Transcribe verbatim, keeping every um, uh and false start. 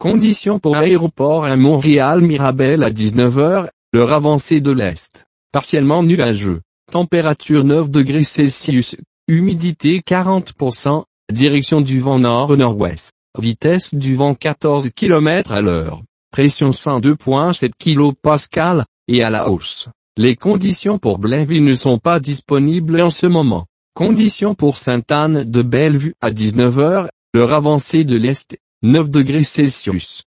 Conditions pour aéroport à Montréal-Mirabel à dix-neuf heures, l'heure avancée de l'Est. Partiellement nuageux. Température neuf degrés Celsius. Humidité quarante pour cent. Direction du vent nord-nord-ouest. Vitesse du vent quatorze kilomètres à l'heure. Pression cent deux virgule sept kilopascales, et à la hausse. Les conditions pour Blainville ne sont pas disponibles en ce moment. Conditions pour Sainte-Anne-de-Bellevue à dix-neuf heures, l'heure avancée de l'Est, neuf degrés Celsius.